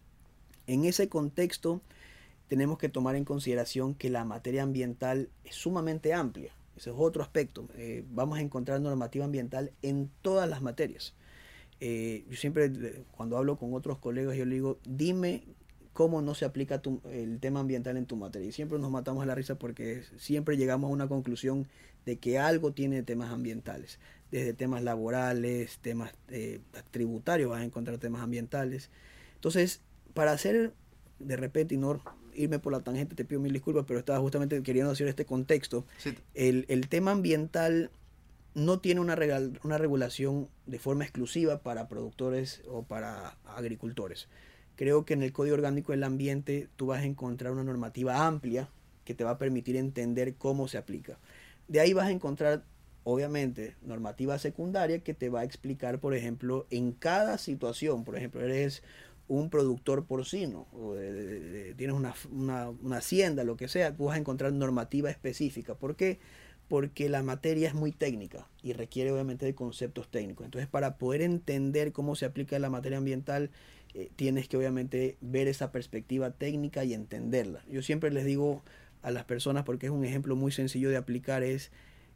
En ese contexto tenemos que tomar en consideración que la materia ambiental es sumamente amplia. Ese es otro aspecto. Eh, vamos a encontrar normativa ambiental en todas las materias. Eh, yo siempre, cuando hablo con otros colegas, yo le digo: dime cómo no se aplica tu, el tema ambiental en tu materia. Y siempre nos matamos a la risa, porque siempre llegamos a una conclusión de que algo tiene temas ambientales. Desde temas laborales, temas eh, tributarios, vas a encontrar temas ambientales. Entonces, para hacer de repente, y no irme por la tangente, te pido mil disculpas, pero estaba justamente queriendo hacer este contexto. Sí, El, el tema ambiental no tiene una, regal, una regulación de forma exclusiva para productores o para agricultores. Creo que en el Código Orgánico del Ambiente tú vas a encontrar una normativa amplia que te va a permitir entender cómo se aplica. De ahí vas a encontrar obviamente, normativa secundaria que te va a explicar, por ejemplo, en cada situación. Por ejemplo, eres un productor porcino, o de, de, de, tienes una, una, una hacienda, lo que sea, tú vas a encontrar normativa específica. ¿Por qué? Porque la materia es muy técnica y requiere obviamente de conceptos técnicos. Entonces, para poder entender cómo se aplica la materia ambiental, eh, tienes que obviamente ver esa perspectiva técnica y entenderla. Yo siempre les digo a las personas, porque es un ejemplo muy sencillo de aplicar, es,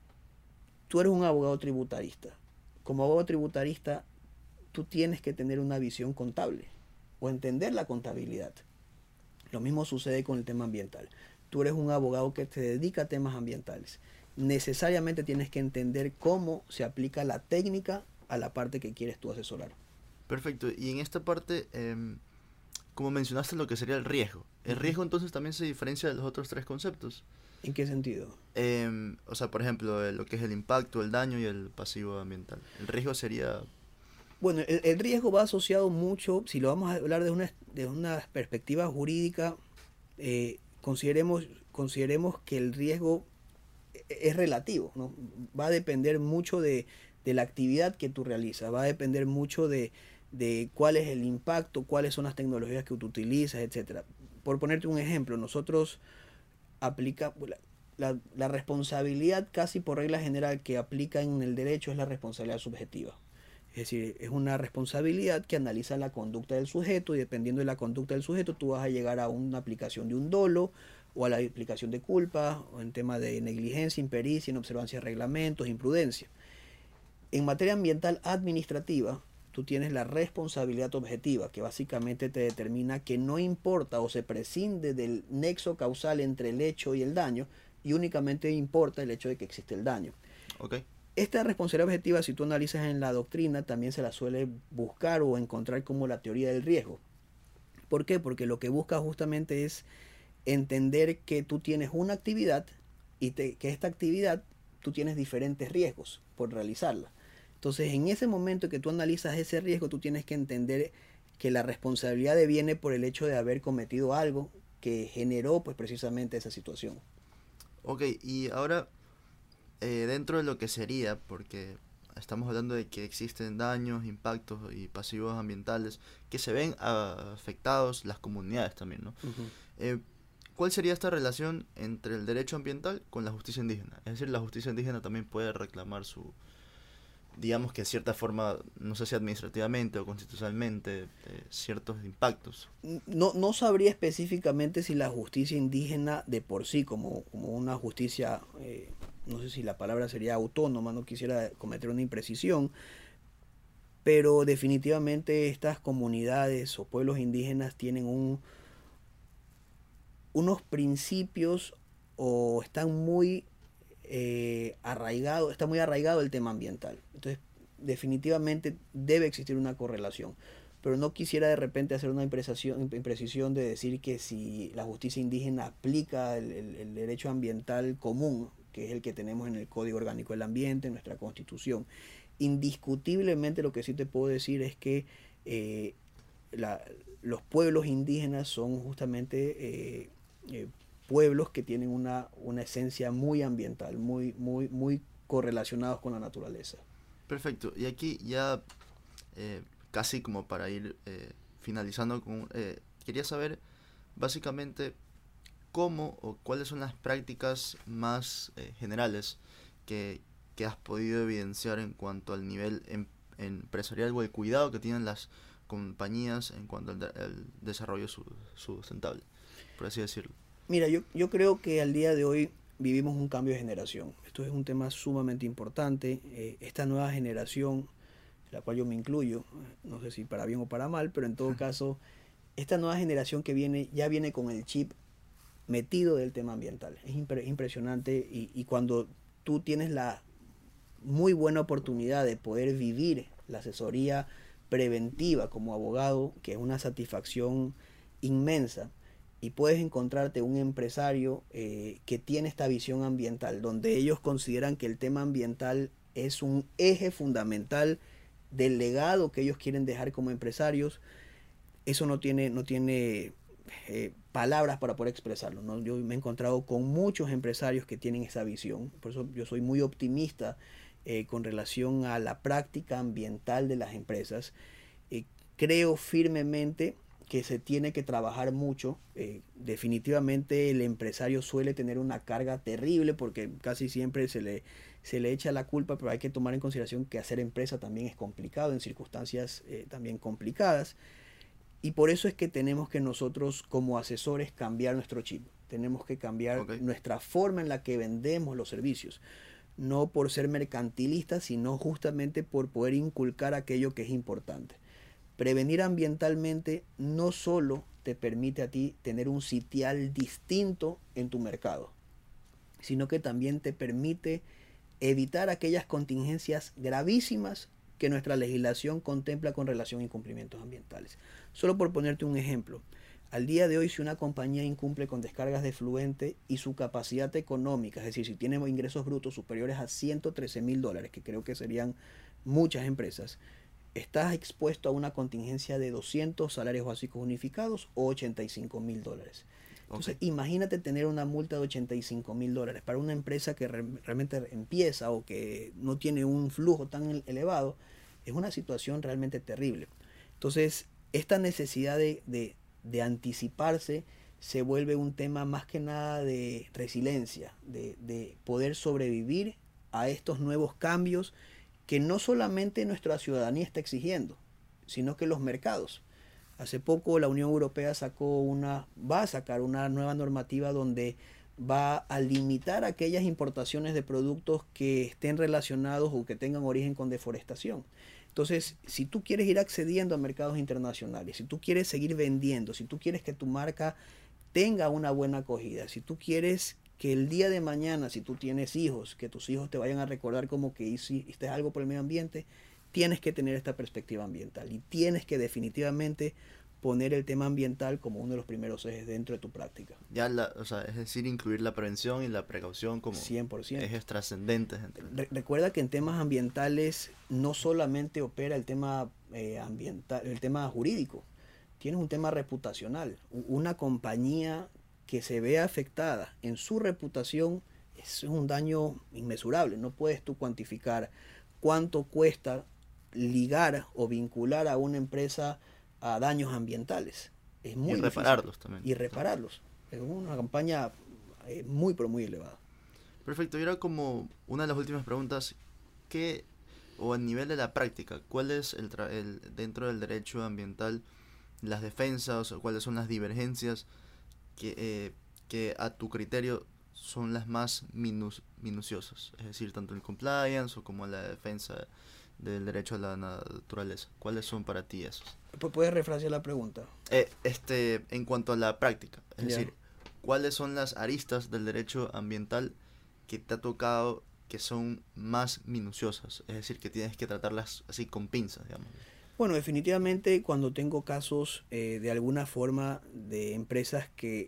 tú eres un abogado tributarista. Como abogado tributarista, tú tienes que tener una visión contable o entender la contabilidad. Lo mismo sucede con el tema ambiental. Tú eres un abogado que te dedica a temas ambientales. Necesariamente tienes que entender cómo se aplica la técnica a la parte que quieres tú asesorar. Perfecto. Y en esta parte, eh, como mencionaste lo que sería el riesgo. ¿El Uh-huh. riesgo entonces también se diferencia de los otros tres conceptos? ¿En qué sentido? Eh, o sea, por ejemplo, eh, lo que es el impacto, el daño y el pasivo ambiental. El riesgo sería... Bueno, el, el riesgo va asociado mucho, si lo vamos a hablar de una, de una perspectiva jurídica, eh, consideremos, consideremos que el riesgo es relativo, ¿no? Va a depender mucho de, de la actividad que tú realizas, va a depender mucho de, de cuál es el impacto, cuáles son las tecnologías que tú utilizas, etcétera. Por ponerte un ejemplo, nosotros aplica la, la, la responsabilidad casi por regla general que aplica en el derecho es la responsabilidad subjetiva. Es decir, es una responsabilidad que analiza la conducta del sujeto y dependiendo de la conducta del sujeto tú vas a llegar a una aplicación de un dolo o a la aplicación de culpa o en tema de negligencia, impericia, inobservancia de reglamentos, imprudencia. En materia ambiental administrativa, tú tienes la responsabilidad objetiva, que básicamente te determina que no importa o se prescinde del nexo causal entre el hecho y el daño y únicamente importa el hecho de que existe el daño. Ok. Esta responsabilidad objetiva, si tú analizas en la doctrina, también se la suele buscar o encontrar como la teoría del riesgo. ¿Por qué? Porque lo que busca justamente es entender que tú tienes una actividad y te, que esta actividad tú tienes diferentes riesgos por realizarla. Entonces, en ese momento que tú analizas ese riesgo, tú tienes que entender que la responsabilidad deviene por el hecho de haber cometido algo que generó pues precisamente esa situación. Ok, y ahora, eh, dentro de lo que sería, porque estamos hablando de que existen daños, impactos y pasivos ambientales que se ven uh, afectados las comunidades también, ¿no? Uh-huh. Eh, ¿Cuál sería esta relación entre el derecho ambiental con la justicia indígena? Es decir, la justicia indígena también puede reclamar su, digamos que de cierta forma, no sé si administrativamente o constitucionalmente, eh, ciertos impactos. No, no sabría específicamente si la justicia indígena de por sí, como, como una justicia, eh, no sé si la palabra sería autónoma, no quisiera cometer una imprecisión, pero definitivamente estas comunidades o pueblos indígenas tienen un, unos principios o están muy eh, arraigados, está muy arraigado el tema ambiental. Entonces, definitivamente debe existir una correlación. Pero no quisiera de repente hacer una imprecisión, imprecisión de decir que si la justicia indígena aplica el, el, el derecho ambiental común, que es el que tenemos en el Código Orgánico del Ambiente, en nuestra Constitución. Indiscutiblemente lo que sí te puedo decir es que eh, la, los pueblos indígenas son justamente eh, eh, pueblos que tienen una, una esencia muy ambiental, muy, muy, muy correlacionados con la naturaleza. Perfecto, y aquí ya eh, casi como para ir eh, finalizando, con, eh, quería saber básicamente cómo o cuáles son las prácticas más eh, generales que, que has podido evidenciar en cuanto al nivel em, empresarial o el cuidado que tienen las compañías en cuanto al, de, al desarrollo su, sustentable, por así decirlo. Mira, yo, yo creo que al día de hoy vivimos un cambio de generación. Esto es un tema sumamente importante. Eh, esta nueva generación, la cual yo me incluyo, no sé si para bien o para mal, pero en todo caso, esta nueva generación que viene ya viene con el chip metido del tema ambiental. Es impre impresionante y, y cuando tú tienes la muy buena oportunidad de poder vivir la asesoría preventiva como abogado, que es una satisfacción inmensa, y puedes encontrarte un empresario eh, que tiene esta visión ambiental, donde ellos consideran que el tema ambiental es un eje fundamental del legado que ellos quieren dejar como empresarios. Eso no tiene, no tiene eh, palabras para poder expresarlo, ¿no? Yo me he encontrado con muchos empresarios que tienen esa visión, por eso yo soy muy optimista eh, con relación a la práctica ambiental de las empresas. Eh, creo firmemente que se tiene que trabajar mucho. Eh, definitivamente el empresario suele tener una carga terrible porque casi siempre se le, se le echa la culpa, pero hay que tomar en consideración que hacer empresa también es complicado, en circunstancias eh, también complicadas. Y por eso es que tenemos que nosotros como asesores cambiar nuestro chip. Tenemos que cambiar Ok. nuestra forma en la que vendemos los servicios. No por ser mercantilistas, sino justamente por poder inculcar aquello que es importante. Prevenir ambientalmente no solo te permite a ti tener un sitial distinto en tu mercado, sino que también te permite evitar aquellas contingencias gravísimas que nuestra legislación contempla con relación a incumplimientos ambientales. Solo por ponerte un ejemplo, al día de hoy si una compañía incumple con descargas de efluente y su capacidad económica, es decir, si tiene ingresos brutos superiores a ciento trece mil dólares, que creo que serían muchas empresas, estás expuesto a una contingencia de doscientos salarios básicos unificados o ochenta y cinco mil dólares. Entonces, okay, imagínate tener una multa de ochenta y cinco mil dólares para una empresa que re realmente empieza o que no tiene un flujo tan elevado. Es una situación realmente terrible. Entonces, esta necesidad de, de, de anticiparse se vuelve un tema más que nada de resiliencia, de, de poder sobrevivir a estos nuevos cambios que no solamente nuestra ciudadanía está exigiendo, sino que los mercados. Hace poco la Unión Europea sacó una, va a sacar una nueva normativa donde va a limitar aquellas importaciones de productos que estén relacionados o que tengan origen con deforestación. Entonces, si tú quieres ir accediendo a mercados internacionales, si tú quieres seguir vendiendo, si tú quieres que tu marca tenga una buena acogida, si tú quieres que el día de mañana, si tú tienes hijos, que tus hijos te vayan a recordar como que hiciste algo por el medio ambiente, tienes que tener esta perspectiva ambiental y tienes que definitivamente poner el tema ambiental como uno de los primeros ejes dentro de tu práctica. Ya, la, o sea, es decir, incluir la prevención y la precaución como cien por ciento. ejes trascendentes. Re recuerda que en temas ambientales no solamente opera el tema eh, ambiental, el tema jurídico, tienes un tema reputacional. Una compañía que se vea afectada en su reputación es un daño inmesurable. No puedes tú cuantificar cuánto cuesta ligar o vincular a una empresa a daños ambientales. Es muy y repararlos difícil. también. Y repararlos. Es una campaña eh, muy, pero muy elevada. Perfecto. Y ahora como una de las últimas preguntas, ¿qué, o a nivel de la práctica, cuál es el, el dentro del derecho ambiental, las defensas o cuáles son las divergencias que, eh, que a tu criterio son las más minus, minuciosas? Es decir, tanto el compliance o como la defensa del derecho a la naturaleza. ¿Cuáles son para ti esos? ¿Puedes refrasear la pregunta? Eh, este, en cuanto a la práctica, es Ya. decir, ¿cuáles son las aristas del derecho ambiental que te ha tocado que son más minuciosas? Es decir, que tienes que tratarlas así con pinzas, digamos. Bueno, definitivamente cuando tengo casos eh, de alguna forma de empresas que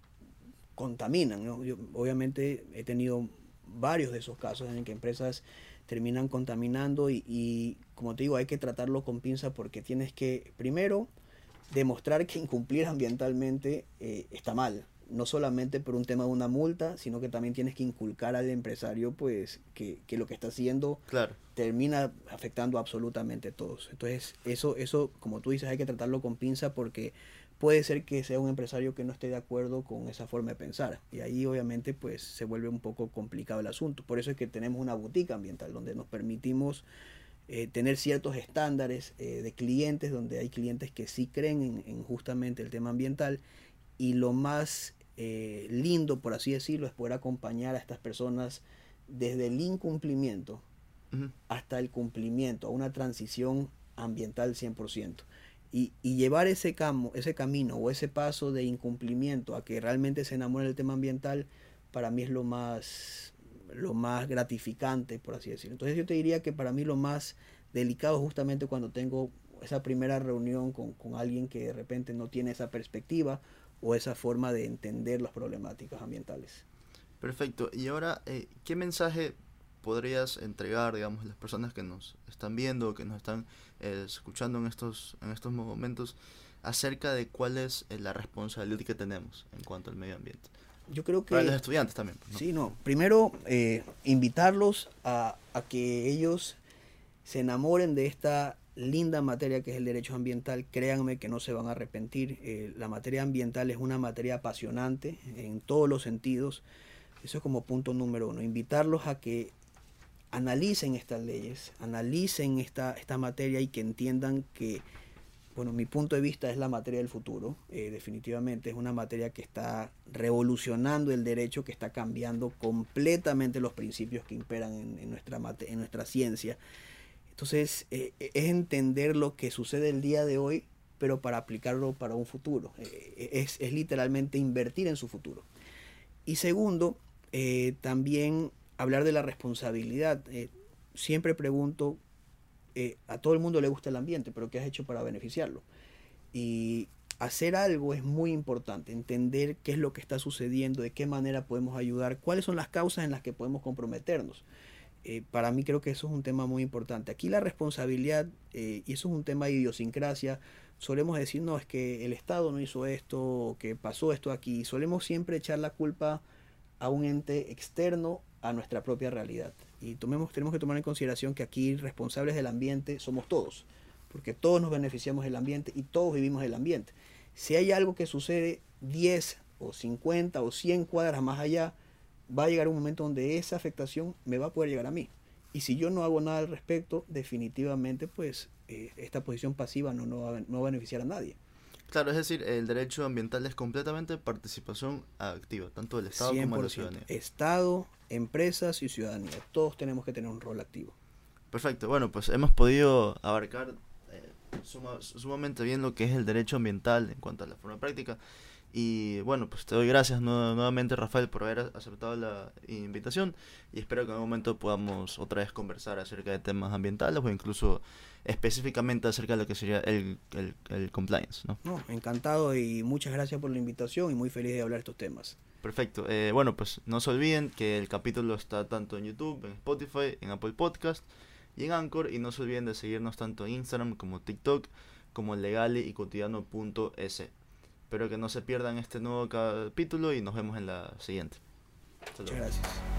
contaminan, ¿no? Yo obviamente he tenido varios de esos casos en que empresas terminan contaminando y, y como te digo, hay que tratarlo con pinza porque tienes que primero demostrar que incumplir ambientalmente eh, está mal, no solamente por un tema de una multa, sino que también tienes que inculcar al empresario pues que, que lo que está haciendo Claro. termina afectando absolutamente a todos. Entonces eso, eso, como tú dices, hay que tratarlo con pinza porque puede ser que sea un empresario que no esté de acuerdo con esa forma de pensar y ahí obviamente pues se vuelve un poco complicado el asunto. Por eso es que tenemos una boutique ambiental donde nos permitimos eh, tener ciertos estándares eh, de clientes, donde hay clientes que sí creen en, en justamente el tema ambiental y lo más eh, lindo, por así decirlo, es poder acompañar a estas personas desde el incumplimiento Uh-huh. hasta el cumplimiento, a una transición ambiental cien por ciento. Y, y llevar ese, camo, ese camino o ese paso de incumplimiento a que realmente se enamore del tema ambiental, para mí es lo más, lo más gratificante, por así decirlo. Entonces yo te diría que para mí lo más delicado es justamente cuando tengo esa primera reunión con, con alguien que de repente no tiene esa perspectiva o esa forma de entender las problemáticas ambientales. Perfecto. Y ahora, eh, ¿qué mensaje podrías entregar, digamos, a las personas que nos están viendo, que nos están eh, escuchando en estos, en estos momentos, acerca de cuál es eh, la responsabilidad que tenemos en cuanto al medio ambiente. Yo creo que... Para los estudiantes también, ¿no? Sí, no. Primero, eh, invitarlos a, a que ellos se enamoren de esta linda materia que es el derecho ambiental. Créanme que no se van a arrepentir. Eh, la materia ambiental es una materia apasionante en todos los sentidos. Eso es como punto número uno. Invitarlos a que analicen estas leyes, analicen esta, esta materia y que entiendan que, bueno, mi punto de vista es la materia del futuro. Eh, definitivamente es una materia que está revolucionando el derecho, que está cambiando completamente los principios que imperan en, en, nuestra, mate, en nuestra ciencia. Entonces, eh, es entender lo que sucede el día de hoy, pero para aplicarlo para un futuro. Eh, es, es literalmente invertir en su futuro. Y segundo, eh, también hablar de la responsabilidad. Eh, siempre pregunto, eh, a todo el mundo le gusta el ambiente, pero ¿qué has hecho para beneficiarlo? Y hacer algo es muy importante, entender qué es lo que está sucediendo, de qué manera podemos ayudar, cuáles son las causas en las que podemos comprometernos. Eh, para mí creo que eso es un tema muy importante. Aquí la responsabilidad, eh, y eso es un tema de idiosincrasia, solemos decir, no, es que el Estado no hizo esto, o que pasó esto aquí. Solemos siempre echar la culpa a un ente externo a nuestra propia realidad. Y tomemos, tenemos que tomar en consideración que aquí responsables del ambiente somos todos, porque todos nos beneficiamos del ambiente y todos vivimos del ambiente. Si hay algo que sucede diez o cincuenta o cien cuadras más allá, va a llegar un momento donde esa afectación me va a poder llegar a mí. Y si yo no hago nada al respecto, definitivamente pues eh, esta posición pasiva no, no, va, no va a beneficiar a nadie. Claro, es decir, el derecho ambiental es completamente participación activa, tanto del Estado como de la ciudadanía. Estado, empresas y ciudadanía, todos tenemos que tener un rol activo. Perfecto, bueno, pues hemos podido abarcar eh, suma, sumamente bien lo que es el derecho ambiental en cuanto a la forma práctica. Y bueno, pues te doy gracias nu- nuevamente, Rafael, por haber aceptado la invitación, y espero que en algún momento podamos otra vez conversar acerca de temas ambientales o incluso específicamente acerca de lo que sería el, el, el compliance, ¿no? No, encantado y muchas gracias por la invitación y muy feliz de hablar de estos temas. Perfecto. Eh, bueno, pues no se olviden que el capítulo está tanto en YouTube, en Spotify, en Apple Podcast y en Anchor, y no se olviden de seguirnos tanto en Instagram como TikTok como legale y cotidiano punto es. Espero que no se pierdan este nuevo capítulo y nos vemos en la siguiente. Muchas gracias.